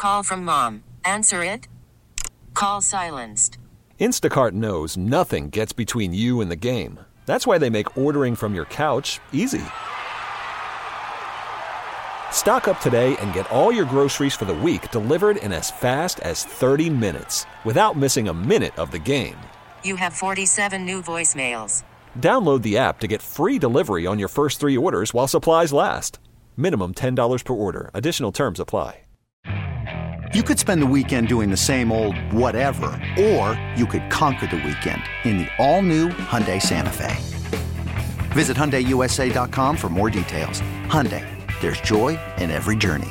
call from mom. Answer it. Call silenced. Instacart knows nothing gets between you and the game. That's why they make ordering from your couch easy. Stock up today and get all your groceries for the week delivered in as fast as 30 minutes without missing a minute of the game. You have 47 new voicemails. Download the app to get free delivery on your first 3 orders while supplies last. Minimum $10 per order. Additional terms apply. You could spend the weekend doing the same old whatever, or you could conquer the weekend in the all-new Hyundai Santa Fe. Visit HyundaiUSA.com for more details. Hyundai, there's joy in every journey.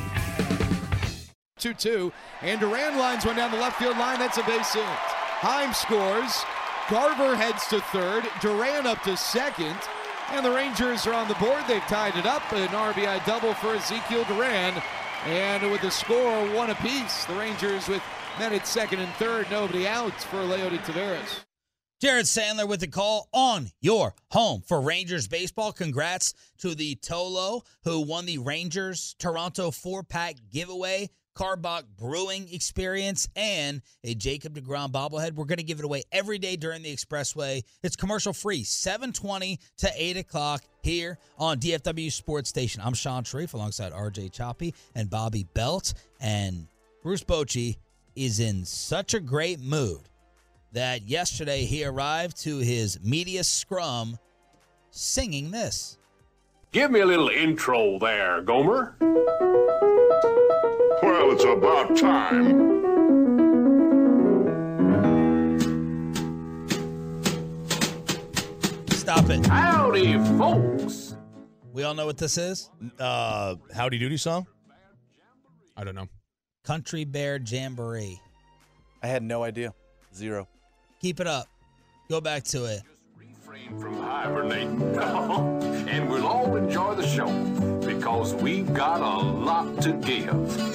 2-2, and Duran lines one down the left field line. That's a base hit. Heim scores. Garver heads to third. Duran up to second. And the Rangers are on the board. They've tied it up. An RBI double for Ezekiel Duran. And with the score, 1 apiece. The Rangers with men at second and third. Nobody out for Leody Taveras. Jared Sandler with the call on your home for Rangers baseball. Congrats to the Tolo who won the Rangers Toronto 4-pack giveaway. Carbach Brewing Experience, and a Jacob deGrom bobblehead. We're going to give it away every day during the Expressway. It's commercial-free, 7:20 to 8 o'clock here on DFW Sports Station. I'm Sean Sharif alongside RJ Choppy and Bobby Belt, and Bruce Bochy is in such a great mood that yesterday he arrived to his media scrum singing this. Give me a little intro there, Gomer. Well, it's about time. Stop it. Howdy, folks. We all know what this is? Howdy Doody song? I don't know. Country Bear Jamboree. I had no idea. 0. Keep it up. Go back to it. Refrain from hibernating. And we'll all enjoy the show because we've got a lot to give.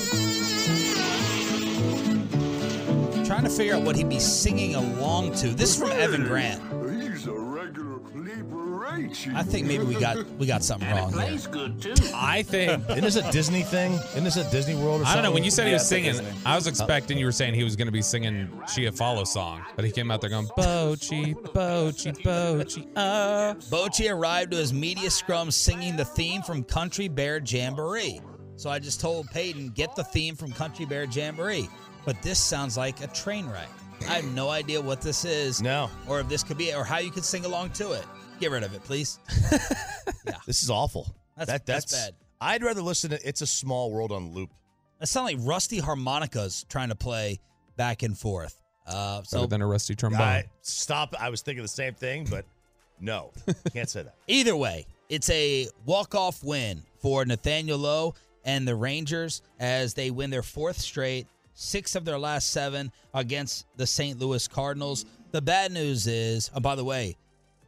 Trying to figure out what he'd be singing along to. This is from Evan Grant. He's a regular Liberace. I think maybe we got something wrong here. Plays good, too. I think... Isn't this a Disney thing? Isn't this a Disney World or something? I don't know. When you said he was singing, Disney. I was expecting you were saying he was going to be singing Chia Follow song. But he came out there going, Bochy, Bochy, Bochy, Bochy arrived to his media scrum singing the theme from Country Bear Jamboree. So I just told Peyton, get the theme from Country Bear Jamboree. But this sounds like a train wreck. I have no idea what this is. No. Or if this could be, or how you could sing along to it. Get rid of it, please. Yeah. This is awful. That's bad. I'd rather listen to It's a Small World on loop. That sounds like rusty harmonicas trying to play back and forth. better than a rusty trombone. Stop. I was thinking the same thing, but no. Can't say that. Either way, it's a walk-off win for Nathaniel Lowe and the Rangers as they win their 4th straight, 6 of their last 7 against the St. Louis Cardinals. The bad news is, oh, by the way,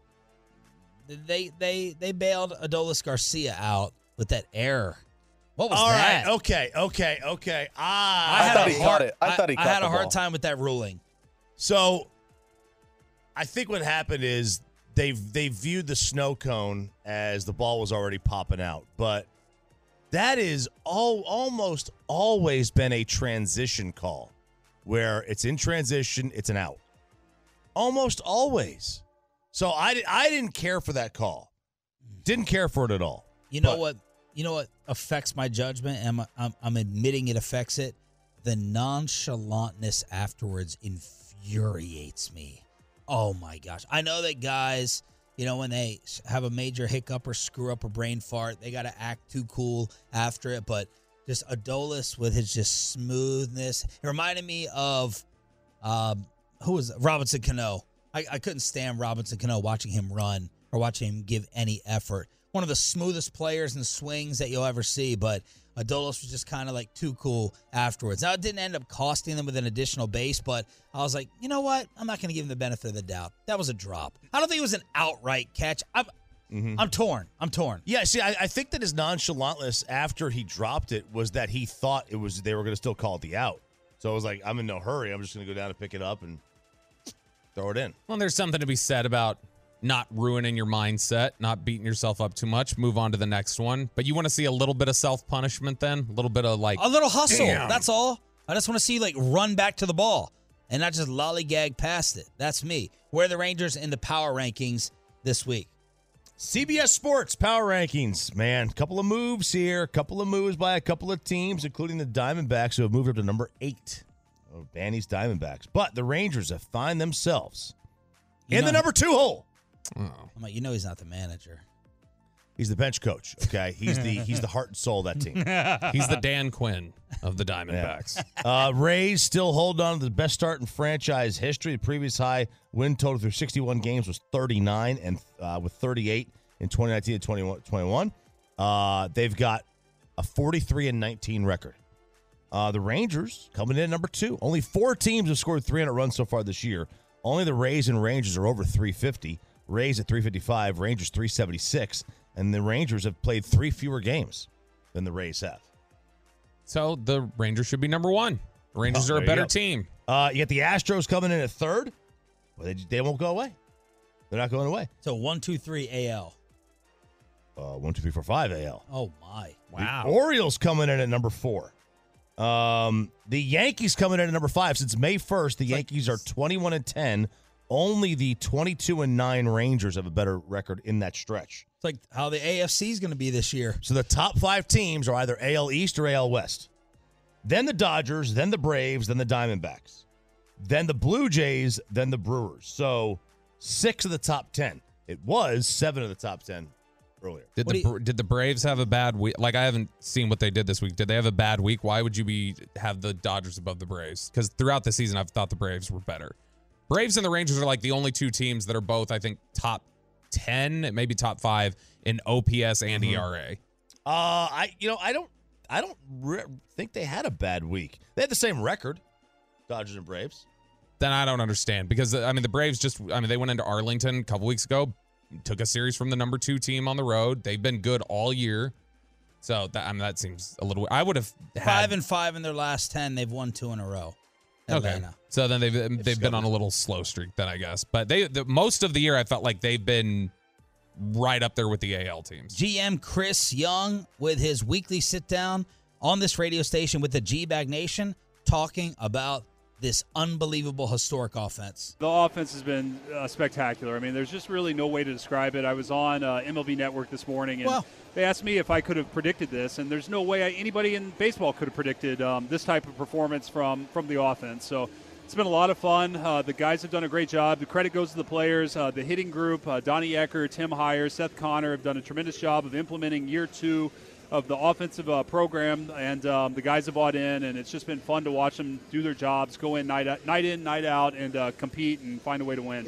they bailed Adolis Garcia out with that error. What was that? All right. Okay. I thought he caught it. I thought he caught I had the a hard ball. time with that ruling. So I think what happened is they viewed the snow cone as the ball was already popping out. But that is almost always been a transition call where it's in transition, it's an out. Almost always. So I didn't care for that call. Didn't care for it at all. You know what affects my judgment, and I'm admitting it affects it? The nonchalantness afterwards infuriates me. Oh, my gosh. I know that guys, when they have a major hiccup or screw up or brain fart, they got to act too cool after it. But just Adolis with his just smoothness. It reminded me of, who was it? Robinson Cano. I couldn't stand Robinson Cano watching him run or watching him give any effort. One of the smoothest players and swings that you'll ever see, but Adolis was just kind of like too cool afterwards. Now, it didn't end up costing them with an additional base, but I was like, you know what? I'm not going to give him the benefit of the doubt. That was a drop. I don't think it was an outright catch. I'm torn. Yeah, see, I think that his nonchalantness after he dropped it was that he thought they were going to still call it the out. So I was like, I'm in no hurry. I'm just going to go down and pick it up and throw it in. Well, there's something to be said about not ruining your mindset, not beating yourself up too much, move on to the next one. But you want to see a little bit of self-punishment then? A little bit of a little hustle. Damn. That's all. I just want to see you, run back to the ball and not just lollygag past it. That's me. Where are the Rangers in the power rankings this week? CBS Sports Power Rankings, man. Couple of moves here. Couple of moves by a couple of teams, including the Diamondbacks, who have moved up to number 8. Oh, Banny's Diamondbacks. But the Rangers have found themselves in the number 2 hole. I'm like, he's not the manager. He's the bench coach, okay? He's the heart and soul of that team. He's the Dan Quinn of the Diamondbacks. Yeah. Rays still hold on to the best start in franchise history. The previous high win total through 61 games was 39, and with 38 in 2019 and 2021. They've got a 43-19 record. The Rangers coming in at number 2. Only 4 teams have scored 300 runs so far this year. Only the Rays and Rangers are over 350. Rays at 355, Rangers 376. And the Rangers have played 3 fewer games than the Rays have. So the Rangers should be number 1. The Rangers are a better team. You get the Astros coming in at 3rd. Well, they won't go away. They're not going away. So 1, 2, 3 AL. 1, 2, 3, 4, 5 AL. Oh, my. Wow. The Orioles coming in at number 4. The Yankees coming in at number 5. Since May 1st, the Yankees are 21-10. Only the 22-9 Rangers have a better record in that stretch. It's like how the AFC is going to be this year. So the top 5 teams are either AL East or AL West. Then the Dodgers, then the Braves, then the Diamondbacks. Then the Blue Jays, then the Brewers. So 6 of the top 10. It was 7 of the top 10 earlier. Did the Braves have a bad week? I haven't seen what they did this week. Did they have a bad week? Why would you have the Dodgers above the Braves? Because throughout the season, I've thought the Braves were better. Braves and the Rangers are the only 2 teams that are both, I think, top 10, maybe top 5 in OPS and ERA. I don't think they had a bad week. They had the same record, Dodgers and Braves. Then I don't understand because the Braves they went into Arlington a couple weeks ago, took a series from the number 2 team on the road. They've been good all year. So that seems a little. I would have 5-5 in their last 10. They've won 2 in a row. Atlanta. Okay. So then they've been on a little slow streak then, I guess. But most of the year I felt like they've been right up there with the AL teams. GM Chris Young with his weekly sit down on this radio station with the G-Bag Nation talking about this unbelievable historic offense. The offense has been spectacular. There's just really no way to describe it. I was on MLB Network this morning, and they asked me if I could have predicted this, and there's no way anybody in baseball could have predicted this type of performance from the offense. So it's been a lot of fun. The guys have done a great job. The credit goes to the players. The hitting group, Donnie Ecker, Tim Hyer, Seth Connor have done a tremendous job of implementing year 2 of the offensive program, and the guys have bought in, and it's just been fun to watch them do their jobs, go in, night out, and compete and find a way to win.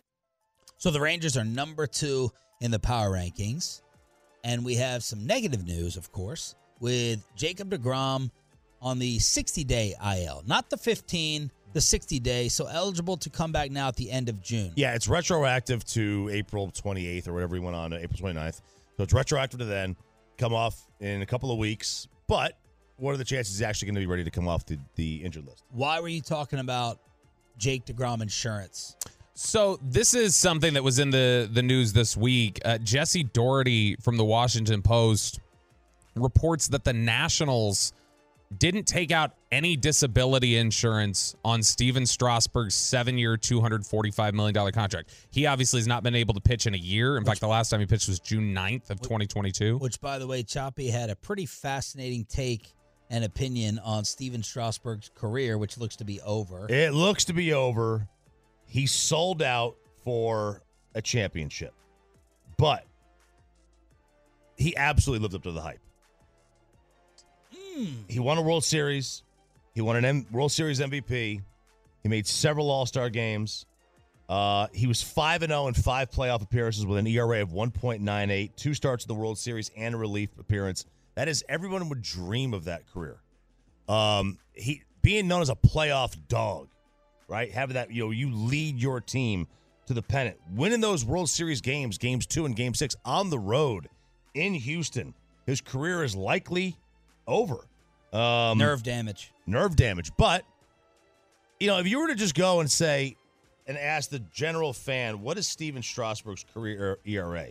So the Rangers are number 2 in the power rankings, and we have some negative news, of course, with Jacob deGrom on the 60-day IL. Not the 15, the 60-day, so eligible to come back now at the end of June. Yeah, it's retroactive to April 28th or whatever he went on, April 29th. So it's retroactive to then. Come off in a couple of weeks, but what are the chances he's actually going to be ready to come off the injured list? Why were you talking about Jake deGrom insurance? So this is something that was in the news this week. Jesse Doherty from the Washington Post reports that the Nationals didn't take out any disability insurance on Steven Strasburg's 7-year, $245 million contract. He obviously has not been able to pitch in a year. In fact, the last time he pitched was June 9th of 2022. Which, by the way, Choppy had a pretty fascinating take and opinion on Steven Strasburg's career, which looks to be over. It looks to be over. He sold out for a championship, but he absolutely lived up to the hype. He won a World Series. He won an World Series MVP. He made several All-Star games. He was 5-0 in 5 playoff appearances with an ERA of 1.98, 2 starts in the World Series and a relief appearance. That is, everyone would dream of that career. He being known as a playoff dog, right? Having that, you lead your team to the pennant, winning those World Series games, games 2 and game 6 on the road in Houston. His career is likely over. Nerve damage. But, if you were to just go and say and ask the general fan, what is Steven Strasburg's career ERA?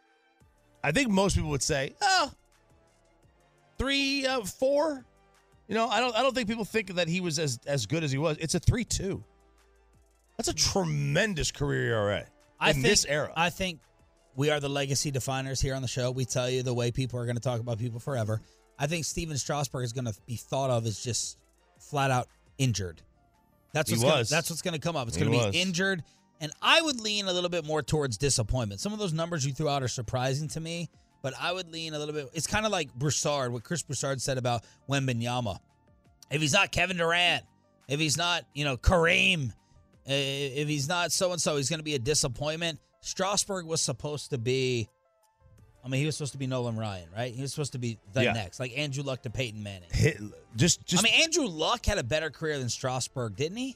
I think most people would say, 3, 4. I don't think people think that he was as good as he was. It's a 3.2. That's a tremendous career ERA this era. I think we are the legacy definers here on the show. We tell you the way people are going to talk about people forever. I think Steven Strasburg is going to be thought of as just flat out injured. That's what's going to come up. It's going to be injured, and I would lean a little bit more towards disappointment. Some of those numbers you threw out are surprising to me, but I would lean a little bit. It's kind of like Broussard, what Chris Broussard said about Wembanyama. If he's not Kevin Durant, if he's not, Kareem, if he's not so-and-so, he's going to be a disappointment. Strasburg was supposed to be, he was supposed to be Nolan Ryan, right? He was supposed to be the next, like Andrew Luck to Peyton Manning. Andrew Luck had a better career than Strasburg, didn't he?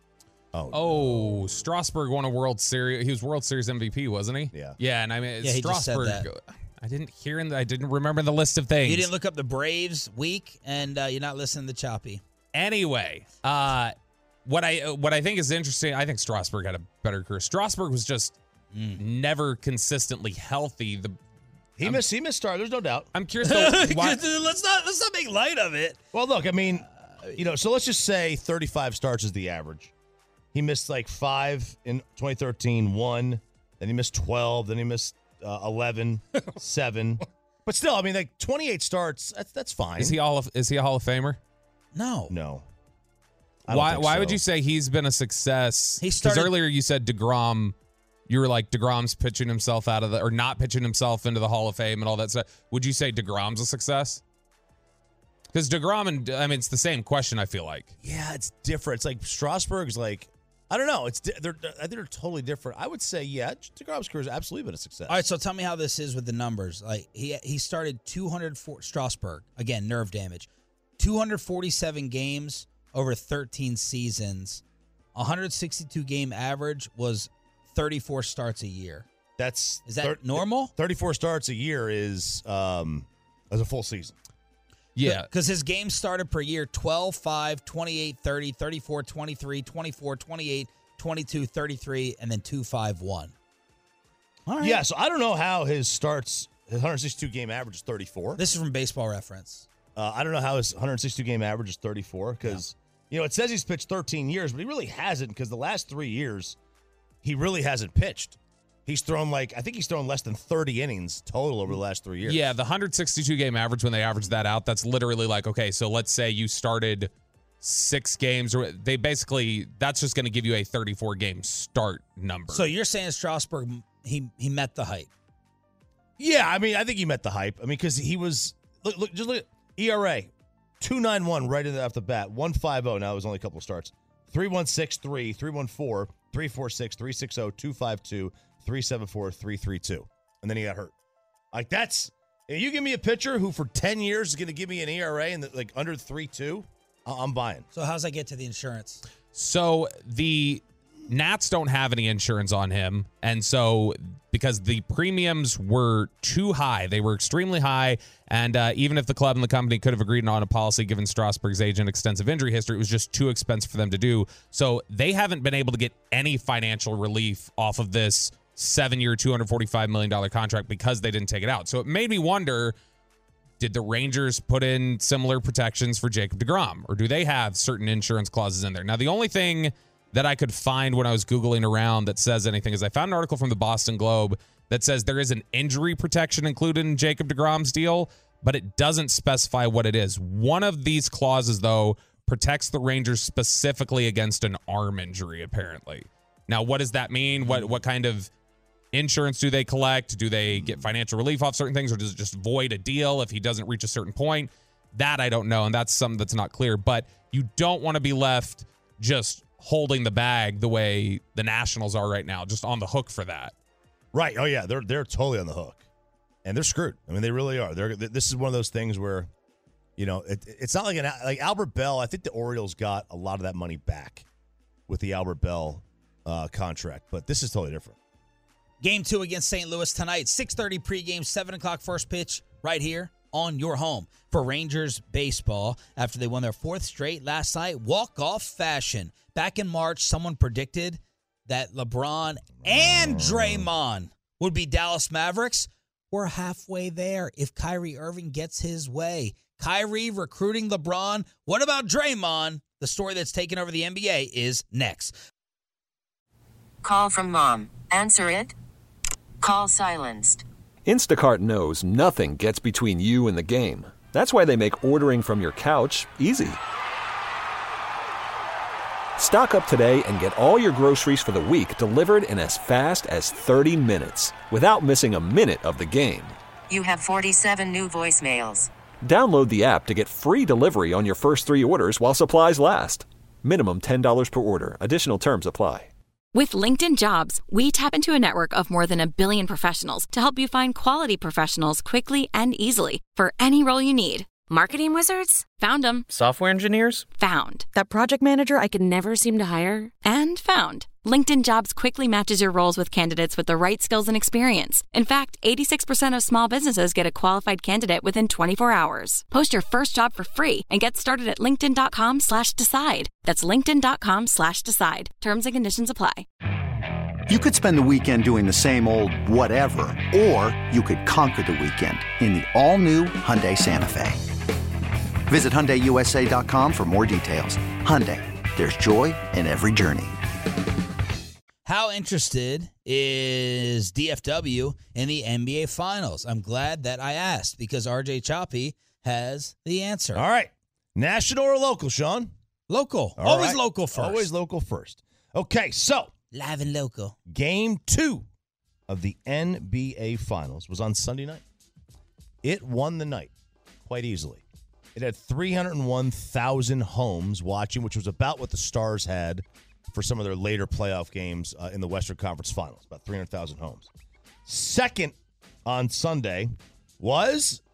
Oh, Strasburg won a World Series. He was World Series MVP, wasn't he? Yeah. Yeah, and he just said Strasburg. that. I didn't remember the list of things. You didn't look up the Braves week, and you're not listening to Choppy. Anyway, what I think is interesting, I think Strasburg had a better career. Strasburg was just never consistently healthy. He missed start. There's no doubt. I'm curious though, why. Let's not make light of it. Well, look, so let's just say 35 starts is the average. He missed like 5 in 2013, 1. Then he missed 12. Then he missed 11, 7. But still, 28 starts. That's fine. Is he a Hall of Famer? No. Why would you say he's been a success? Because earlier you said DeGrom. You were like, DeGrom's pitching himself out of or not pitching himself into the Hall of Fame and all that stuff. Would you say DeGrom's a success? Because DeGrom it's the same question, I feel like. Yeah, it's different. It's like Strasburg's like, I don't know. I think they're totally different. I would say, DeGrom's career has absolutely been a success. All right, so tell me how this is with the numbers. Like he started 204 Strasburg, again, nerve damage. 247 games over 13 seasons. 162 game average was 34 starts a year. Is that normal? 34 starts a year is as a full season. Yeah. Because his games started per year 12, 5, 28, 30, 34, 23, 24, 28, 22, 33, and then 2, 5, 1. All right. Yeah, so I don't know how his 162 game average is 34. This is from Baseball Reference. I don't know how his 162 game average is 34 because, it says he's pitched 13 years, but he really hasn't because the last 3 years, he really hasn't pitched. He's thrown I think he's thrown less than 30 innings total over the last 3 years. Yeah, the 162 game average, when they average that out, that's literally like, okay, so let's say you started 6 games, or that's just going to give you a 34 game start number. So you're saying Strasburg, he met the hype? Yeah, I think he met the hype. Because he was, just look at ERA, 2.91 right off the bat, 1.50. Now it was only a couple of starts. 3.163, 3.14, 3.46, 3.60, 2.52, 3.74, 3.32. And then he got hurt. You give me a pitcher who for 10 years is going to give me an ERA and under 3.2, I'm buying. So how's that get to the insurance? So the Nats don't have any insurance on him. And so because the premiums were too high, they were extremely high. And even if the club and the company could have agreed on a policy given Strasburg's age and extensive injury history, it was just too expensive for them to do. So they haven't been able to get any financial relief off of this 7-year, $245 million contract because they didn't take it out. So it made me wonder, did the Rangers put in similar protections for Jacob deGrom? Or do they have certain insurance clauses in there? Now, the only thing that I could find when I was Googling around that says anything is I found an article from the Boston Globe that says there is an injury protection included in Jacob deGrom's deal, but it doesn't specify what it is. One of these clauses, though, protects the Rangers specifically against an arm injury, apparently. Now, what does that mean? What kind of insurance do they collect? Do they get financial relief off certain things, or does it just void a deal if he doesn't reach a certain point? That I don't know, and that's something that's not clear. But you don't want to be left just holding the bag the way the Nationals are right now, just on the hook for that. Right. Oh, yeah. They're totally on the hook. And they're screwed. They really are. This is one of those things where, it's not like Albert Bell. I think the Orioles got a lot of that money back with the Albert Bell contract, but this is totally different. Game 2 against St. Louis tonight, 6:30 pregame, 7 o'clock first pitch right here on your home for Rangers baseball after they won their 4th straight last night, walk-off fashion. Back in March, someone predicted that LeBron and Draymond would be Dallas Mavericks. We're halfway there if Kyrie Irving gets his way. Kyrie recruiting LeBron. What about Draymond? The story that's taken over the NBA is next. Call from mom. Answer it. Call silenced. Instacart knows nothing gets between you and the game. That's why they make ordering from your couch easy. Stock up today and get all your groceries for the week delivered in as fast as 30 minutes without missing a minute of the game. You have 47 new voicemails. Download the app to get free delivery on your first 3 orders while supplies last. Minimum $10 per order. Additional terms apply. With LinkedIn Jobs, we tap into a network of more than 1 billion professionals to help you find quality professionals quickly and easily for any role you need. Marketing wizards? Found them. Software engineers? Found. That project manager I could never seem to hire? And found. LinkedIn Jobs quickly matches your roles with candidates with the right skills and experience. In fact, 86% of small businesses get a qualified candidate within 24 hours. Post your first job for free and get started at linkedin.com/decide. That's linkedin.com/decide. Terms and conditions apply. You could spend the weekend doing the same old whatever, or you could conquer the weekend in the all-new Hyundai Santa Fe. Visit HyundaiUSA.com for more details. Hyundai, there's joy in every journey. How interested is DFW in the NBA Finals? I'm glad that I asked because RJ Choppy has the answer. All right. National or local, Sean? Local. All Always right. local first. Always local first. Okay, so. Live and local. Game 2 of the NBA Finals was on Sunday night. It won the night quite easily. It had 301,000 homes watching, which was about what the Stars had for some of their later playoff games in the Western Conference Finals, about 300,000 homes. Second on Sunday was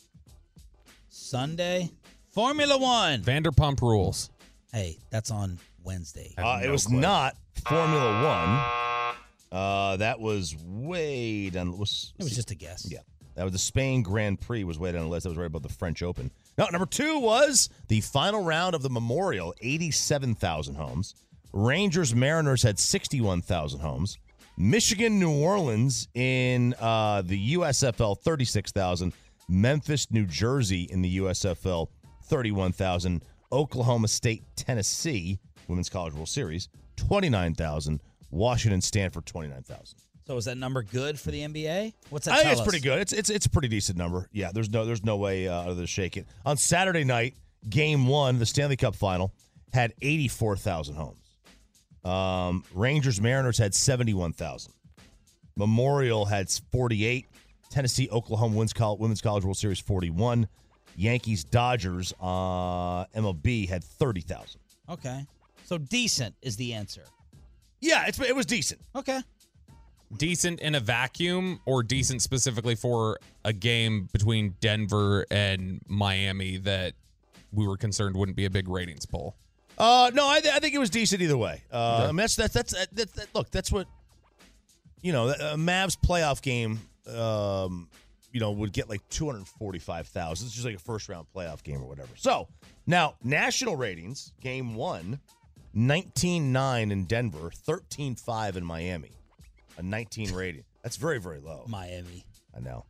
Sunday Formula One. Vanderpump Rules. Hey, that's on Wednesday. It was not Formula One. That was way down. It was just a guess. Yeah. That was the Spain Grand Prix was way down the list. That was right above the French Open. No, number 2 was the final round of the Memorial, 87,000 homes. Rangers Mariners had 61,000 homes. Michigan New Orleans in the USFL, 36,000. Memphis New Jersey in the USFL, 31,000. Oklahoma State Tennessee Women's College World Series, 29,000. Washington Stanford, 29,000. So is that number good for the NBA? What's that? I think tell it's us? pretty good. It's a pretty decent number. Yeah, there's no way other than shake it. On Saturday night, Game 1, the Stanley Cup Final, had 84,000 homes. Rangers Mariners had 71,000. Memorial had 48. Tennessee Oklahoma Women's College World Series 41. Yankees Dodgers MLB had 30,000. Okay, so decent is the answer. Yeah, it was decent. Okay. Decent in a vacuum or decent specifically for a game between Denver and Miami that we were concerned wouldn't be a big ratings poll? No, I think it was decent either way. I mean, look, that's what, a Mavs playoff game, would get like 245,000. It's just like a first round playoff game or whatever. So now national ratings, Game 1, 19-9 in Denver, 13-5 in Miami. A 19 rating. That's very, very low. Miami. I know.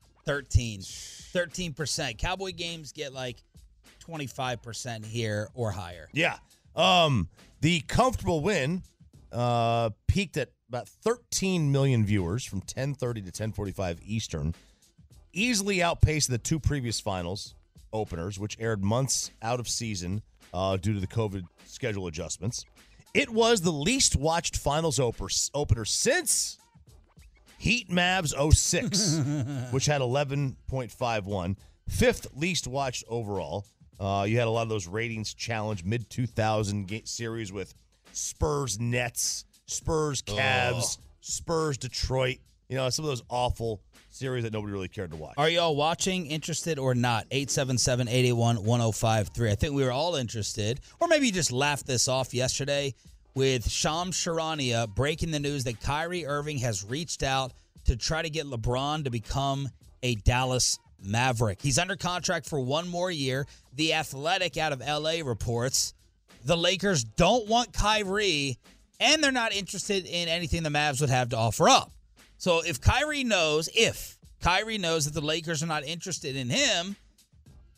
13%. Cowboy games get like 25% here or higher. Yeah. The comfortable win peaked at about 13 million viewers from 10:30 to 10:45 Eastern. Easily outpaced the 2 previous finals openers, which aired months out of season due to the COVID schedule adjustments. It was the least watched finals opener since Heat Mavs 06, which had 11.51. 5th least watched overall. You had a lot of those ratings challenge mid-2000 series with Spurs Nets, Spurs Cavs, Spurs Detroit. Some of those awful series that nobody really cared to watch. Are you all watching, interested, or not? 877-881-1053. I think we were all interested. Or maybe you just laughed this off yesterday with Shams Charania breaking the news that Kyrie Irving has reached out to try to get LeBron to become a Dallas Maverick. He's under contract for 1 more year. The Athletic out of L.A. reports the Lakers don't want Kyrie, and they're not interested in anything the Mavs would have to offer up. So if Kyrie knows that the Lakers are not interested in him,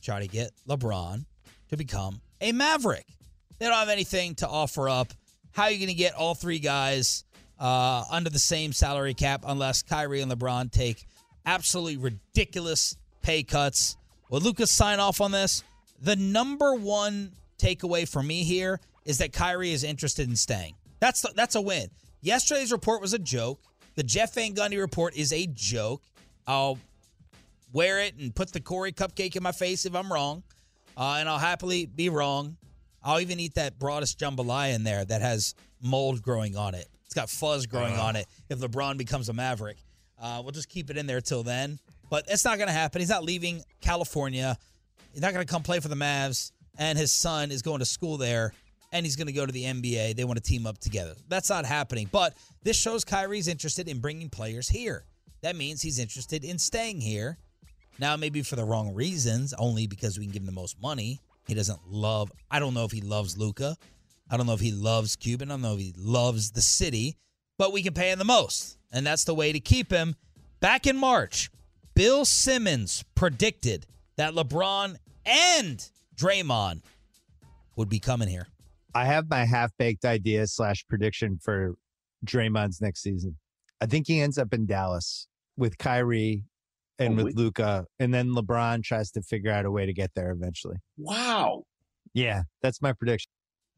try to get LeBron to become a Maverick. They don't have anything to offer up. How are you going to get all three guys under the same salary cap unless Kyrie and LeBron take absolutely ridiculous pay cuts? Will Luka sign off on this? The number one takeaway for me here is that Kyrie is interested in staying. That's a win. Yesterday's report was a joke. The Jeff Van Gundy report is a joke. I'll wear it and put the Corey cupcake in my face if I'm wrong, and I'll happily be wrong. I'll even eat that broadest jambalaya in there that has mold growing on it. It's got fuzz growing on it if LeBron becomes a Maverick. We'll just keep it in there till then. But it's not going to happen. He's not leaving California. He's not going to come play for the Mavs, and his son is going to school there, and he's going to go to the NBA. They want to team up together. That's not happening. But this shows Kyrie's interested in bringing players here. That means he's interested in staying here. Now, maybe for the wrong reasons, only because we can give him the most money. He doesn't love, I don't know if he loves Luka. I don't know if he loves Cuban. I don't know if he loves the city. But we can pay him the most. And that's the way to keep him. Back in March, Bill Simmons predicted that LeBron and Draymond would be coming here. I have my half-baked idea / prediction for Draymond's next season. I think he ends up in Dallas with Kyrie and with Luka, and then LeBron tries to figure out a way to get there eventually. Wow. Yeah, that's my prediction.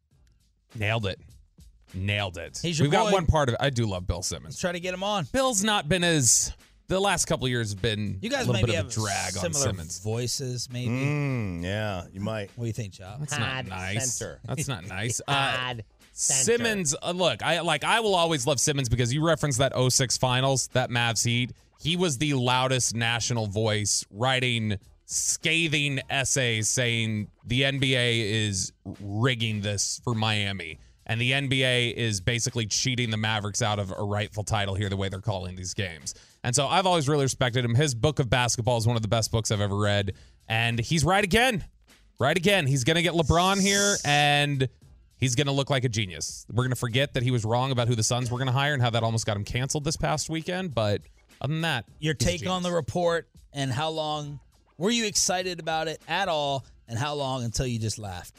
Nailed it. He's your We've got boy. one part of it. I do love Bill Simmons. Let's try to get him on. Bill's not been as the last couple of years have been You guys a little maybe bit have of a drag on similar Simmons. voices, maybe. Yeah, you might. What do you think, Chop? That's not nice. center. That's not nice. Center. Simmons, look, I will always love Simmons because you referenced that 06 finals, that Mavs Heat. He was the loudest national voice, writing scathing essays saying the NBA is rigging this for Miami. And the NBA is basically cheating the Mavericks out of a rightful title here, the way they're calling these games. And so I've always really respected him. His book of basketball is one of the best books I've ever read. And he's right again. He's going to get LeBron here, and he's going to look like a genius. We're going to forget that he was wrong about who the Suns were going to hire and how that almost got him canceled this past weekend. But other than that, Your he's a take genius. on the report and how long were you excited about it at all, and how long until you just laughed?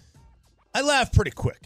I laughed pretty quick.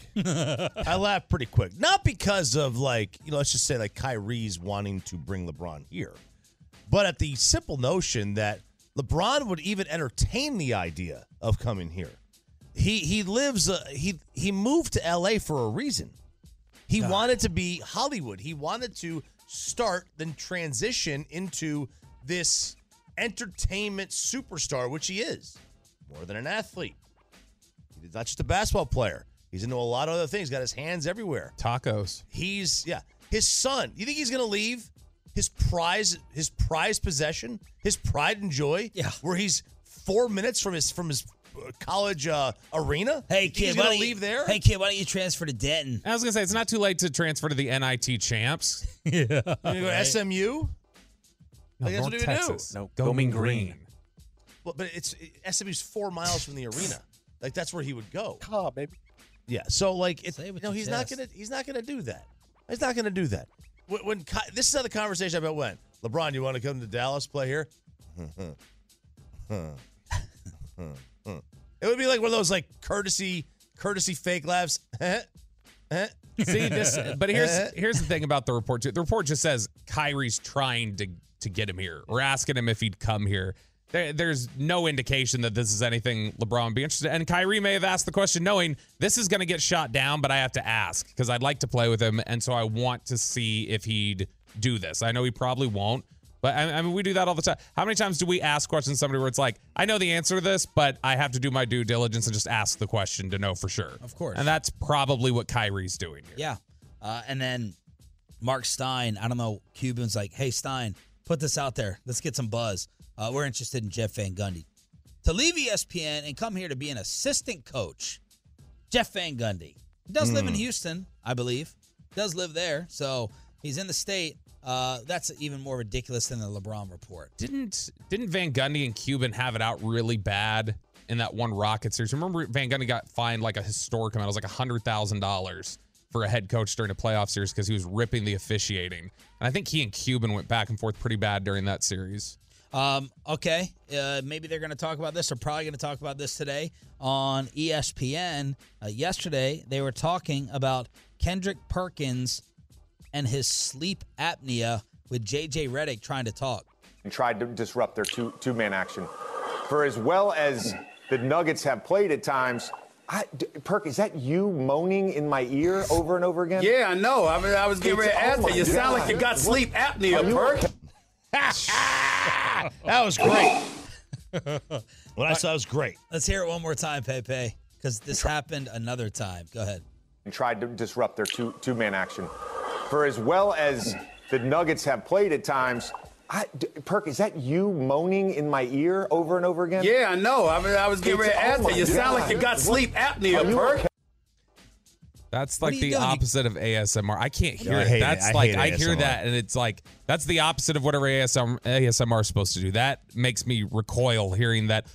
Not because of let's just say Kyrie's wanting to bring LeBron here, but at the simple notion that LeBron would even entertain the idea of coming here. He moved to LA for a reason. He wanted to be Hollywood. He wanted to start, then transition into this entertainment superstar, which he is. More than an athlete. He's not just a basketball player. He's into a lot of other things. Got his hands everywhere. Tacos. His son. You think he's going to leave his prized possession, his pride and joy? Yeah. Where he's 4 minutes from his college arena? Hey, You think kid, he's why going don't to you leave there? Hey, kid, why don't you transfer to Denton? I was going to say, it's not too late to transfer to the NIT champs. Yeah. You go to SMU? No, That's what North he would do. Texas. No, go Mean Green. Well, but SMU's 4 miles from the arena. That's where he would go. Oh, baby. Yeah. So Say what you he's not just. gonna do that. He's not gonna do that. When this is how the conversation about went. LeBron, you want to come to Dallas, play here? It would be like one of those courtesy fake laughs. See this, but here's the thing about the report too. The report just says Kyrie's trying to get him here. We're asking him if he'd come here. There's no indication that this is anything LeBron would be interested in. And Kyrie may have asked the question knowing this is going to get shot down, but I have to ask because I'd like to play with him, and so I want to see if he'd do this. I know he probably won't, but I mean, we do that all the time. How many times do we ask questions to somebody where it's like, I know the answer to this, but I have to do my due diligence and just ask the question to know for sure? Of course. And that's probably what Kyrie's doing here. Yeah. And then Mark Stein, I don't know, Cuban's like, hey, Stein, put this out there. Let's get some buzz. We're interested in Jeff Van Gundy. To leave ESPN and come here to be an assistant coach, Jeff Van Gundy. He does live in Houston, I believe. Does live there, so he's in the state. That's even more ridiculous than the LeBron report. Didn't Van Gundy and Cuban have it out really bad in that one Rocket series? Remember Van Gundy got fined like a historic amount. It was like $100,000 for a head coach during a playoff series because he was ripping the officiating. And I think he and Cuban went back and forth pretty bad during that series. Okay. Maybe they're going to talk about this. They're probably going to talk about this today on ESPN. Yesterday, they were talking about Kendrick Perkins and his sleep apnea with J.J. Redick trying to talk. And tried to disrupt their two-man action. For as well as the Nuggets have played at times, Perk, is that you moaning in my ear over and over again? Yeah, I know. I was getting ready to ask you. You sound like you got sleep apnea, Perk. That was great. What I saw was great. Let's hear it one more time, Pepe, because this happened another time. Go ahead. And tried to disrupt their two-man action. For as well as the Nuggets have played at times, Perk, is that you moaning in my ear over and over again? Yeah, I know. I was getting ready to ask you. You sound like you got sleep apnea, Perk. That's like the opposite of ASMR. I can't hear it. hate That's it. like I hate hear ASMR. that, and it's like that's the opposite of whatever ASMR is supposed to do. That makes me recoil hearing that.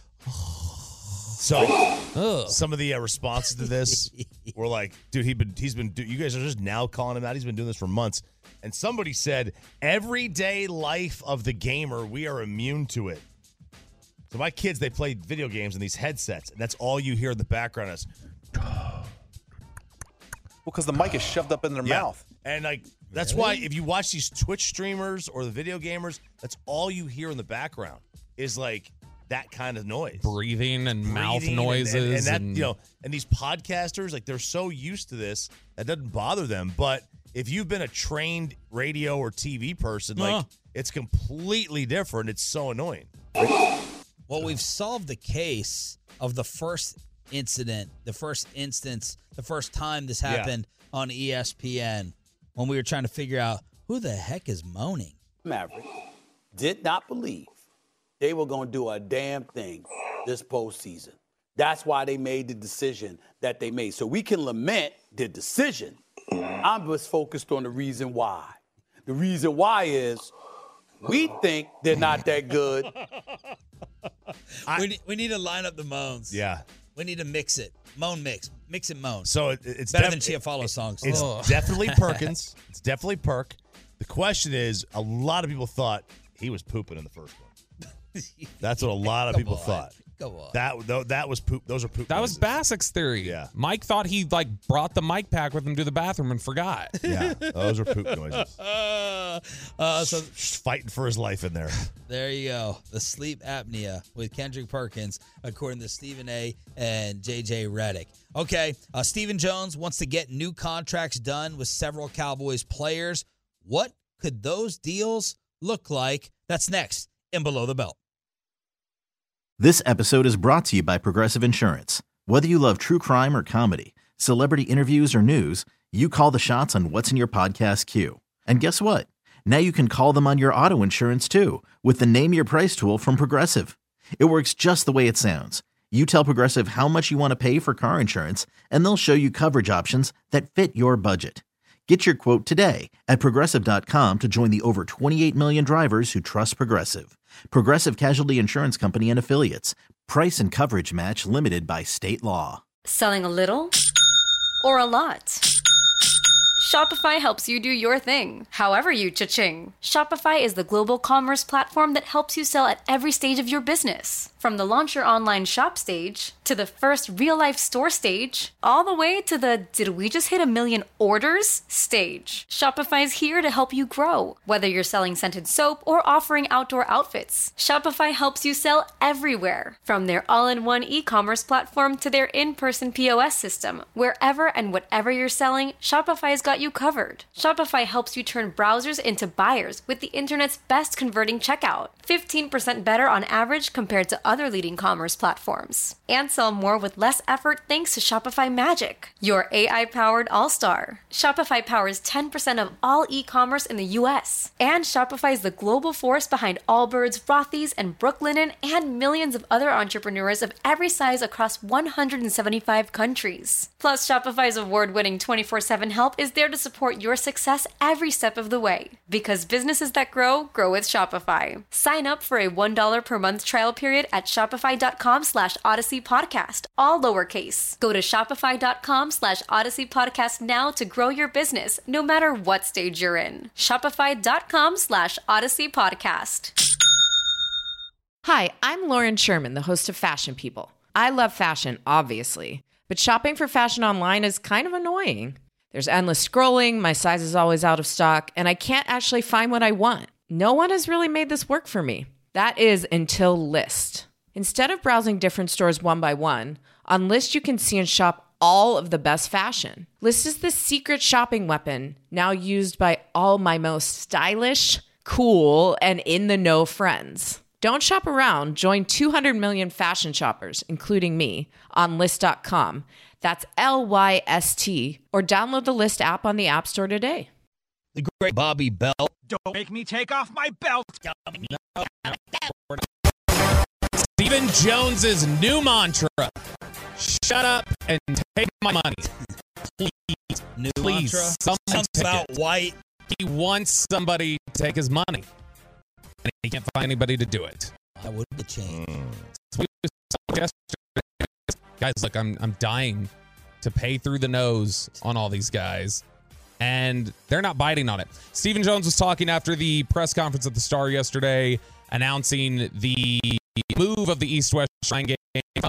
So some of the responses to this were like, dude, he's been. You guys are just now calling him out. He's been doing this for months. And somebody said, everyday life of the gamer, we are immune to it. So my kids, they play video games in these headsets, and that's all you hear in the background is. Well, because the mic is shoved up in their mouth. And like that's why if you watch these Twitch streamers or the video gamers, that's all you hear in the background is like that kind of noise. Breathing and mouth noises. And that, and these podcasters, like they're so used to this, that doesn't bother them. But if you've been a trained radio or TV person, like it's completely different. It's so annoying. Well, we've solved the case of the first incident, the first instance, the first time this happened on ESPN when we were trying to figure out who the heck is moaning. Maverick did not believe they were going to do a damn thing this postseason. That's why they made the decision that they made. So we can lament the decision. I'm just focused on the reason why. The reason why is we think they're not that good. We need to line up the moans. Yeah. We need to mix it. Moan mix. Mix and moan. So it's better than Chiafalo songs. It's definitely Perkins. It's definitely Perk. The question is, a lot of people thought he was pooping in the first one. That's what a lot of people thought. Go on. That was poop. Those are poop. That was Basic's theory. Yeah. Mike thought he brought the mic pack with him to the bathroom and forgot. Yeah, those are poop noises. So Just fighting for his life in there. there you go. The sleep apnea with Kendrick Perkins, according to Stephen A. and J.J. Redick. Okay, Stephen Jones wants to get new contracts done with several Cowboys players. What could those deals look like? That's next in Below the Belt. This episode is brought to you by Progressive Insurance. Whether you love true crime or comedy, celebrity interviews or news, you call the shots on what's in your podcast queue. And guess what? Now you can call them on your auto insurance too with the Name Your Price tool from Progressive. It works just the way it sounds. You tell Progressive how much you want to pay for car insurance, and they'll show you coverage options that fit your budget. Get your quote today at Progressive.com to join the over 28 million drivers who trust Progressive. Progressive Casualty Insurance Company and Affiliates. Price and coverage match limited by state law. Selling a little or a lot? Shopify helps you do your thing, however you cha-ching. Shopify is the global commerce platform that helps you sell at every stage of your business. From the launch your online shop stage, to the first real-life store stage, all the way to the did we just hit 1 million orders stage. Shopify's here to help you grow. Whether you're selling scented soap or offering outdoor outfits, Shopify helps you sell everywhere. From their all-in-one e-commerce platform to their in-person POS system. Wherever and whatever you're selling, Shopify's got you covered. Shopify helps you turn browsers into buyers with the internet's best converting checkout. 15% better on average compared to other leading commerce platforms. And sell more with less effort thanks to Shopify Magic, your AI-powered all-star. Shopify powers 10% of all e-commerce in the U.S. And Shopify is the global force behind Allbirds, Rothy's, and Brooklinen, and millions of other entrepreneurs of every size across 175 countries. Plus, Shopify's award-winning 24/7 help is there to support your success every step of the way. Because businesses that grow, grow with Shopify. Sign up for a $1 per month trial period at shopify.com/Odyssey Podcast, all lowercase. Go to shopify.com/Odyssey Podcast now to grow your business, no matter what stage you're in. Shopify.com/Odyssey Podcast. Hi, I'm Lauren Sherman, the host of Fashion People. I love fashion, obviously, but shopping for fashion online is kind of annoying. There's endless scrolling, my size is always out of stock, and I can't actually find what I want. No one has really made this work for me. That is until Lyst. Instead of browsing different stores one by one, on Lyst you can see and shop all of the best fashion. Lyst is the secret shopping weapon now used by all my most stylish, cool, and in-the-know friends. Don't shop around. Join 200 million fashion shoppers, including me, on Lyst.com. That's Lyst. Or download the Lyst app on the App Store today. The great Bobby Bell. Don't make me take off my belt. Stephen Jones's new mantra: shut up and take my money. Please, New please, mantra? someone Something take about it. white. He wants somebody to take his money, and he can't find anybody to do it. That would be changed. Guys, look, I'm dying to pay through the nose on all these guys, and they're not biting on it. Stephen Jones was talking after the press conference at the Star yesterday, announcing the move of the East-West Shrine game.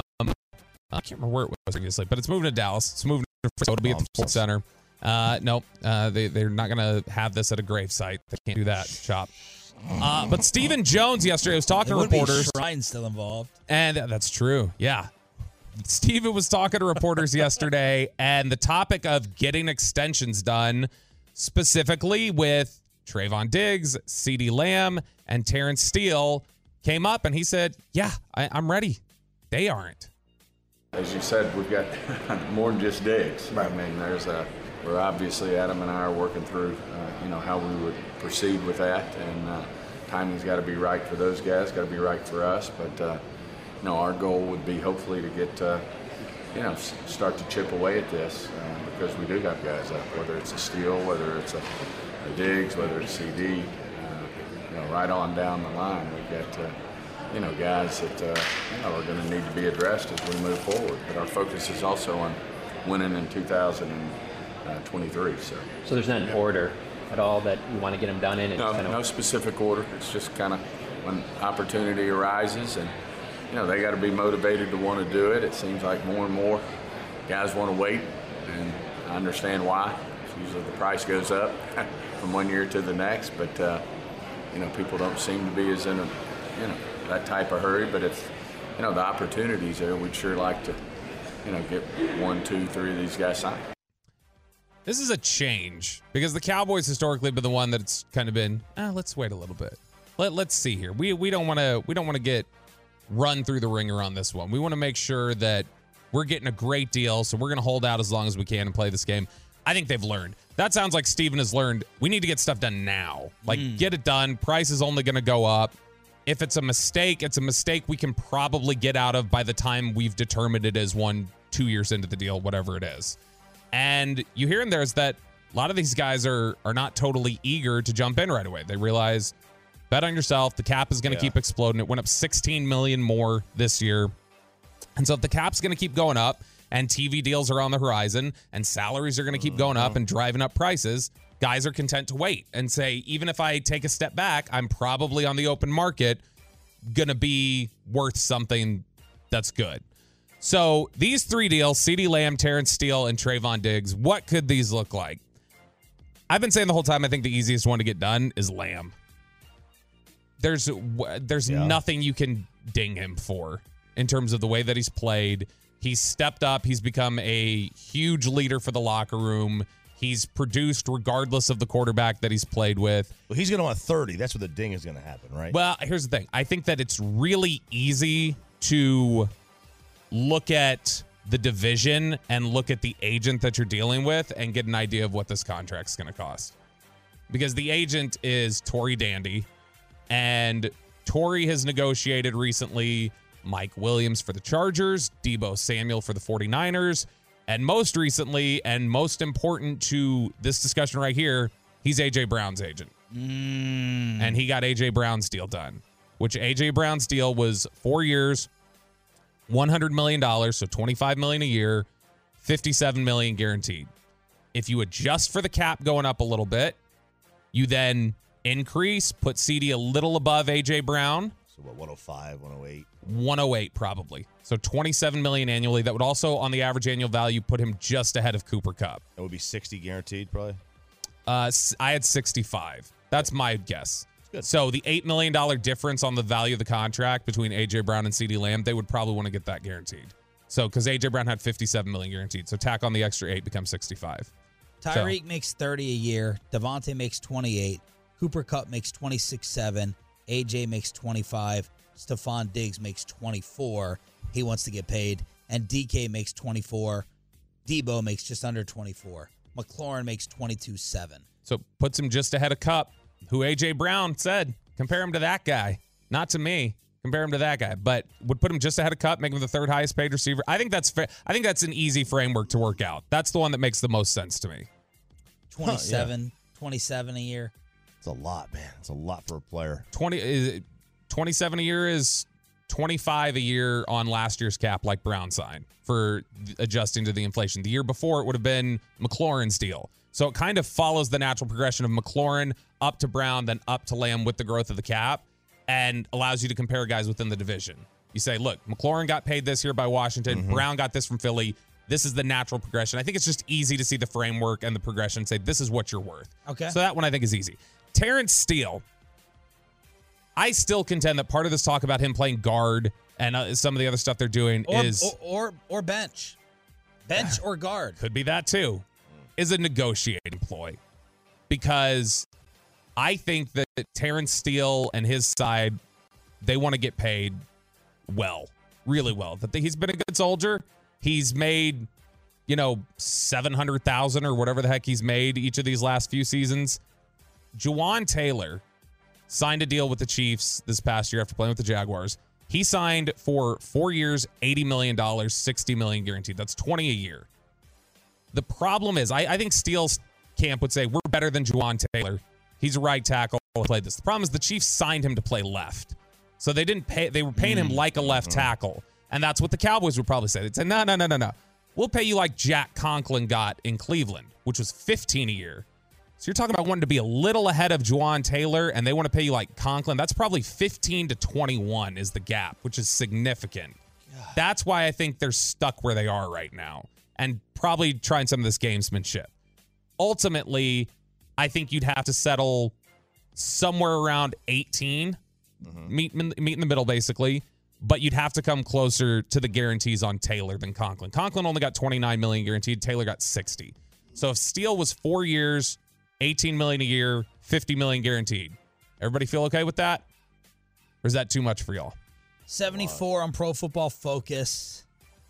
I can't remember where it was previously, but it's moving to Dallas. It's moving to Frisco to be at the Sports Center. No, they're not going to have this at a grave site. They can't do that, Chop. But Stephen Jones yesterday was talking to reporters. Shrine still involved. And that's true. Yeah. Stephen was talking to reporters yesterday, and the topic of getting extensions done, specifically with Trayvon Diggs, CeeDee Lamb, and Terrence Steele, came up, and he said, yeah, I'm ready. They aren't. As you said, we've got more than just Diggs. I mean, we're obviously, Adam and I are working through, how we would proceed with that, and timing's got to be right for those guys, got to be right for us, but our goal would be hopefully to get, start to chip away at this because we do have guys up, whether it's a Steele, whether it's a Diggs, whether it's CD, right on down the line. We've got, guys that, are going to need to be addressed as we move forward. But our focus is also on winning in 2023. So there's not an order at all that you want to get them done in? No specific order. It's just kind of when opportunity arises and, they got to be motivated to want to do it. It seems like more and more guys want to wait, and I understand why. It's usually the price goes up from one year to the next, but, people don't seem to be as in that type of hurry. But if, the opportunity's there, we'd sure like to, get 1, 2, 3 of these guys signed. This is a change because the Cowboys historically have been the one that's kind of been, let's wait a little bit. Let's see here. We don't want to get run through the ringer on this one. We want to make sure that we're getting a great deal, so we're going to hold out as long as we can and play this game. I think they've learned. That sounds like Steven has learned. We need to get stuff done now. Get it done. Price is only going to go up. If it's a mistake, we can probably get out of by the time we've determined it is 1-2 years into the deal, whatever it is. And you hear in there is that a lot of these guys are not totally eager to jump in right away. They realize, bet on yourself. The cap is going to keep exploding. It went up $16 million more this year. And so if the cap's going to keep going up and TV deals are on the horizon and salaries are going to keep going up and driving up prices, guys are content to wait and say, even if I take a step back, I'm probably on the open market going to be worth something that's good. So these 3 deals, CeeDee Lamb, Terrence Steele, and Trayvon Diggs, what could these look like? I've been saying the whole time I think the easiest one to get done is Lamb. There's nothing you can ding him for in terms of the way that he's played. He's stepped up. He's become a huge leader for the locker room. He's produced regardless of the quarterback that he's played with. Well, he's going to want 30. That's where the ding is going to happen, right? Well, here's the thing. I think that it's really easy to look at the division and look at the agent that you're dealing with and get an idea of what this contract's going to cost. Because the agent is Tory Dandy, and Tory has negotiated recently Mike Williams for the Chargers, Deebo Samuel for the 49ers, and most recently, and most important to this discussion right here, he's A.J. Brown's agent. And he got A.J. Brown's deal done, which A.J. Brown's deal was 4 years, $100 million, so $25 million a year, $57 million guaranteed. If you adjust for the cap going up a little bit, you then increase, put CD a little above A.J. Brown, So what, 105, 108? 108 probably. So $27 million annually. That would also, on the average annual value, put him just ahead of Cooper Kupp. That would be 60 guaranteed, probably. I had 65. That's my guess. Good. So the $8 million difference on the value of the contract between A.J. Brown and CeeDee Lamb, they would probably want to get that guaranteed. So because A.J. Brown had $57 million guaranteed. So tack on the extra 8 becomes 65. Tyreek makes 30 a year. Devontae makes 28. Cooper Kupp makes 26.7. A.J. makes 25. Stephon Diggs makes 24. He wants to get paid. And DK makes 24. Debo makes just under 24. McLaurin makes 22.7. So puts him just ahead of Kupp, who A.J. Brown said, compare him to that guy. Not to me. Compare him to that guy. But would put him just ahead of Kupp, make him the third highest paid receiver. I think that's fair. I think that's an easy framework to work out. That's the one that makes the most sense to me. 27 a year. It's a lot, man. It's a lot for a player. 27 a year is 25 a year on last year's cap, like Brown signed, for adjusting to the inflation. The year before, it would have been McLaurin's deal. So it kind of follows the natural progression of McLaurin up to Brown, then up to Lamb with the growth of the cap, and allows you to compare guys within the division. You say, look, McLaurin got paid this year by Washington. Mm-hmm. Brown got this from Philly. This is the natural progression. I think it's just easy to see the framework and the progression and say, this is what you're worth. Okay. So that one I think is easy. Terrence Steele, I still contend that part of this talk about him playing guard and some of the other stuff they're doing is... Or bench. Bench or guard. Could be that too. Is a negotiating ploy. Because I think that Terrence Steele and his side, they want to get paid well. Really well. That he's been a good soldier. He's made, $700,000 or whatever the heck he's made each of these last few seasons. Juwan Taylor signed a deal with the Chiefs this past year after playing with the Jaguars. He signed for 4 years, $80 million, $60 million guaranteed. That's $20 a year. The problem is, I think Steele's camp would say, we're better than Juwan Taylor. He's a right tackle. Played this. The problem is the Chiefs signed him to play left. So they didn't pay. They were paying him like a left tackle. And that's what the Cowboys would probably say. They'd say, no. We'll pay you like Jack Conklin got in Cleveland, which was $15 a year. So you're talking about wanting to be a little ahead of Juwan Taylor, and they want to pay you like Conklin. That's probably 15 to 21 is the gap, which is significant. God. That's why I think they're stuck where they are right now and probably trying some of this gamesmanship. Ultimately, I think you'd have to settle somewhere around 18, meet in the middle, basically. But you'd have to come closer to the guarantees on Taylor than Conklin. Conklin only got $29 million guaranteed. Taylor got $60. So if Steele was 4 years, $18 million a year, $50 million guaranteed, everybody feel okay with that? Or is that too much for y'all? 74 on Pro Football Focus.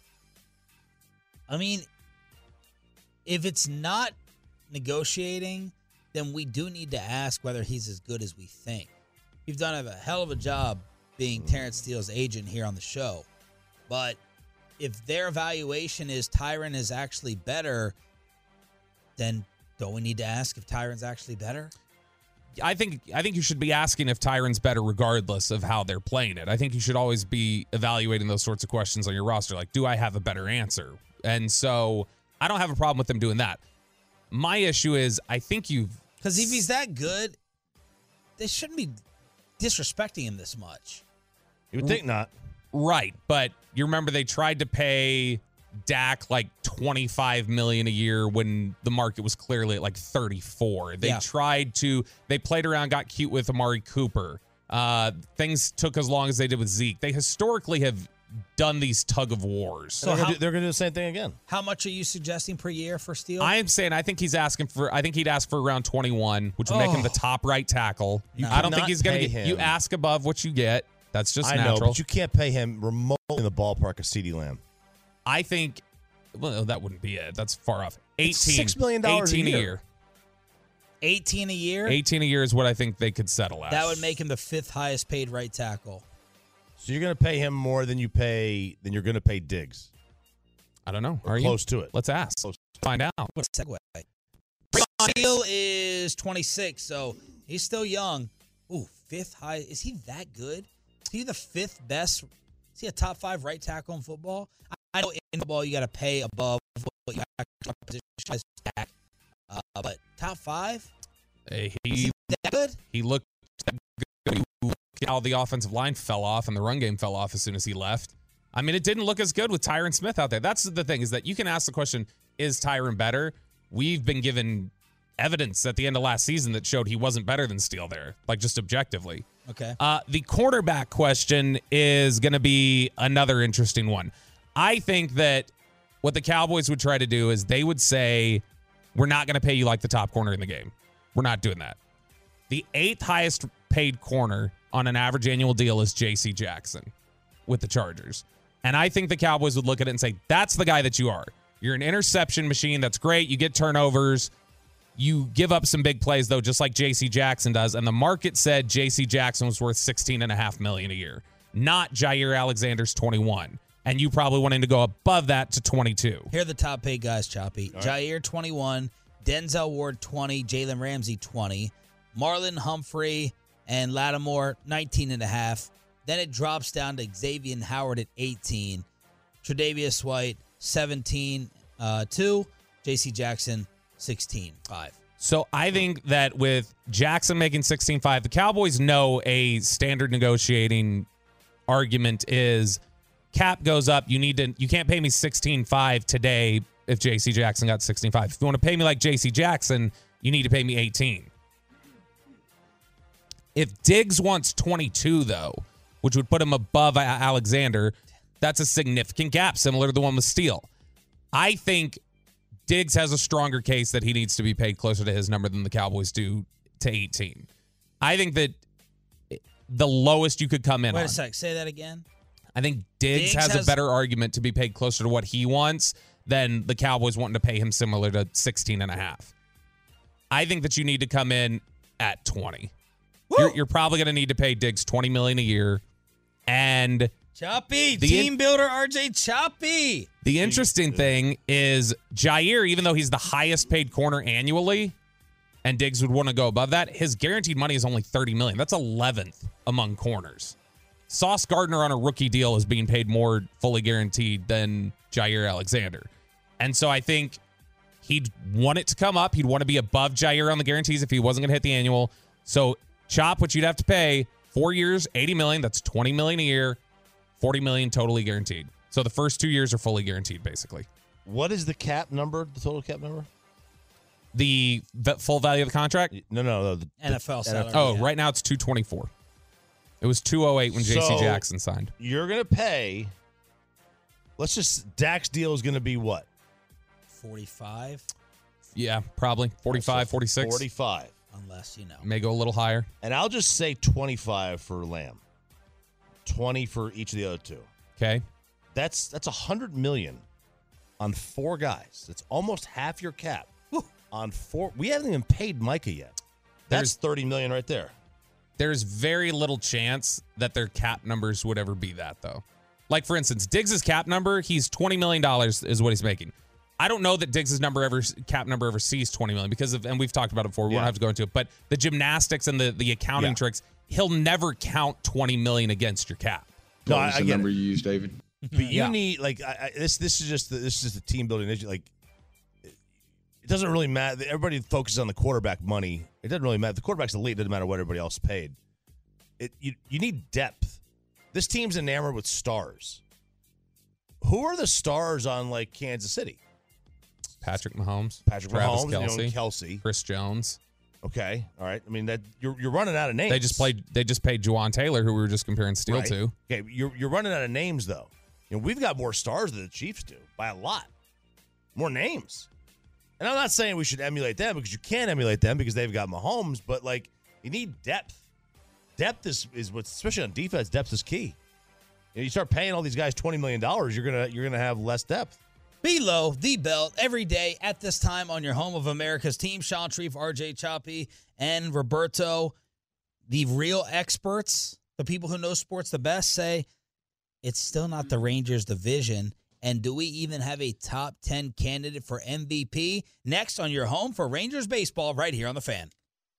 I mean, if it's not negotiating, then we do need to ask whether he's as good as we think. You've done a hell of a job being Terrence Steele's agent here on the show. But if their evaluation is Tyron is actually better, then don't we need to ask if Tyron's actually better? I think you should be asking if Tyron's better regardless of how they're playing it. I think you should always be evaluating those sorts of questions on your roster. Like, do I have a better answer? And so I don't have a problem with them doing that. My issue is I think because if he's that good, they shouldn't be disrespecting him this much. You would think not. Right, but you remember they tried to pay Dak like $25 million a year when the market was clearly at like 34. They they played around, got cute with Amari Cooper. Things took as long as they did with Zeke. They historically have done these tug of wars. So they're going to do the same thing again. How much are you suggesting per year for Steele? I am saying I think he'd ask for around 21, which would make him the top right tackle. I don't think he's going to get. You ask above what you get. That's just natural. I know, but you can't pay him remotely in the ballpark of CeeDee Lamb. I think, well, that wouldn't be it. That's far off. 18. $6 million 18 a year. 18 a year? 18 a year is what I think they could settle at. That would make him the fifth highest paid right tackle. So you're going to pay him more than you're going to pay Diggs. I don't know. Or Are close you? to it. Let's ask. Find out. What a segue. Steele is 26, so he's still young. Ooh, fifth high. Is he that good? Is he the fifth best? Is he a top 5 right tackle in football? I know in football you got to pay above what you actually position as, but top 5? He that good? He looked good. How the offensive line fell off and the run game fell off as soon as he left. I mean, it didn't look as good with Tyron Smith out there. That's the thing, is that you can ask the question, is Tyron better? We've been given evidence at the end of last season that showed he wasn't better than Steele there, like just objectively. Okay. The quarterback question is going to be another interesting one. I think that what the Cowboys would try to do is they would say, we're not going to pay you like the top corner in the game. We're not doing that. The 8th highest paid corner on an average annual deal is J.C. Jackson with the Chargers. And I think the Cowboys would look at it and say, that's the guy that you are. You're an interception machine. That's great. You get turnovers. You give up some big plays, though, just like J.C. Jackson does. And the market said J.C. Jackson was worth $16.5 million a year, not Jair Alexander's 21. And you probably wanting to go above that to 22. Here are the top paid guys, Choppy. All right. Jair, 21. Denzel Ward, 20. Jalen Ramsey, 20. Marlon Humphrey and Lattimore, 19.5. Then it drops down to Xavier Howard at 18. Tre'Davious White, 17.2. J.C. Jackson, 16.5. So I think that with Jackson making 16.5, the Cowboys know a standard negotiating argument is cap goes up. You can't pay me 16.5 today if J.C. Jackson got 16.5. If you want to pay me like J.C. Jackson, you need to pay me 18. If Diggs wants 22, though, which would put him above Alexander, that's a significant gap, similar to the one with Steele. I think Diggs has a stronger case that he needs to be paid closer to his number than the Cowboys do to 18. I think that the lowest you could come in on. Wait a sec. Say that again. I think Diggs has a better argument to be paid closer to what he wants than the Cowboys wanting to pay him similar to 16.5. I think that you need to come in at 20. You're probably going to need to pay Diggs $20 million a year. And Choppy, team builder RJ Choppy. The interesting thing is Jair, even though he's the highest paid corner annually, and Diggs would want to go above that, his guaranteed money is only $30 million. That's 11th among corners. Sauce Gardner on a rookie deal is being paid more fully guaranteed than Jair Alexander. And so I think he'd want it to come up. He'd want to be above Jair on the guarantees if he wasn't going to hit the annual. So Chop, what you'd have to pay, 4 years, $80 million. That's $20 million a year, $40 million totally guaranteed. So the first 2 years are fully guaranteed, basically. What is the cap number, the total cap number? The full value of the contract? No. The NFL salary. Oh, right now it's $224. It was $208 when J.C. Jackson signed. You're going to pay, Dak's deal is going to be what? 45? Yeah, probably. 45, 46. 45. Unless, May go a little higher. And I'll just say 25 for Lamb. 20 for each of the other two. Okay. That's $100 million on 4 guys. That's almost half your cap. On 4. We haven't even paid Micah yet. That's $30 million right there. There's very little chance that their cap numbers would ever be that, though. Like, for instance, Diggs' cap number, he's $20 million is what he's making. I don't know that Diggs' cap number ever sees $20 million because of, and we've talked about it before, we won't have to go into it, but the gymnastics and the accounting tricks, he'll never count $20 million against your cap. No, what was the number you used, David? But you need, like, this is just a team building issue. Like, it doesn't really matter. Everybody focuses on the quarterback money. It doesn't really matter. The quarterback's elite. It doesn't matter what everybody else paid. You need depth. This team's enamored with stars. Who are the stars on, like, Kansas City? Patrick Mahomes. Travis Kelce. Kelce. Chris Jones. Okay. All right. I mean, that you're running out of names. They just paid Juwan Taylor, who we were just comparing Steele to. Okay. You're running out of names, though. We've got more stars than the Chiefs do by a lot. More names. And I'm not saying we should emulate them because you can't emulate them because they've got Mahomes, but, like, you need depth. Depth is what's, especially on defense, depth is key. You start paying all these guys $20 million, you're gonna have less depth. Below the belt every day at this time on your home of America's team. Sean Shreve, RJ Choppy, and Roberto, the real experts, the people who know sports the best, say it's still not the Rangers division. And do we even have a top 10 candidate for MVP? Next on your home for Rangers baseball right here on The Fan.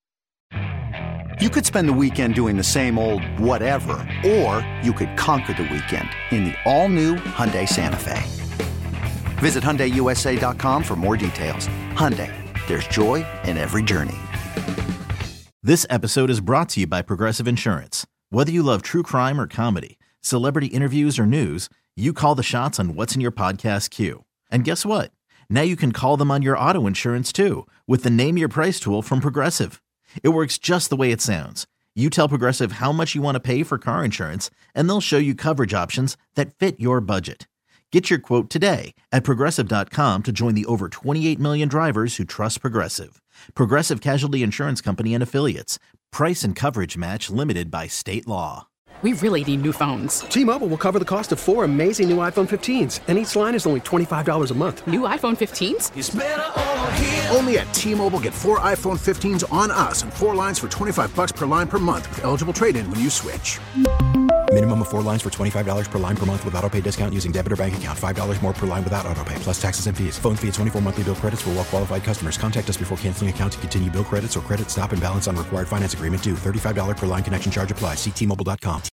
You could spend the weekend doing the same old whatever, or you could conquer the weekend in the all-new Hyundai Santa Fe. Visit HyundaiUSA.com for more details. Hyundai, there's joy in every journey. This episode is brought to you by Progressive Insurance. Whether you love true crime or comedy, celebrity interviews or news, you call the shots on what's in your podcast queue. And guess what? Now you can call them on your auto insurance too with the Name Your Price tool from Progressive. It works just the way it sounds. You tell Progressive how much you want to pay for car insurance, and they'll show you coverage options that fit your budget. Get your quote today at Progressive.com to join the over 28 million drivers who trust Progressive. Progressive Casualty Insurance Company and Affiliates. Price and coverage match limited by state law. We really need new phones. T-Mobile will cover the cost of 4 amazing new iPhone 15s, and each line is only $25 a month. New iPhone 15s? It's better over here. Only at T-Mobile, get 4 iPhone 15s on us and 4 lines for $25 per line per month with eligible trade-in when you switch. Minimum of 4 lines for $25 per line per month with autopay discount using debit or bank account. $5 more per line without autopay, plus taxes and fees. Phone fee at 24 monthly bill credits for well-qualified customers. Contact us before canceling account to continue bill credits or credit stop and balance on required finance agreement due. $35 per line connection charge applies. See T-Mobile.com.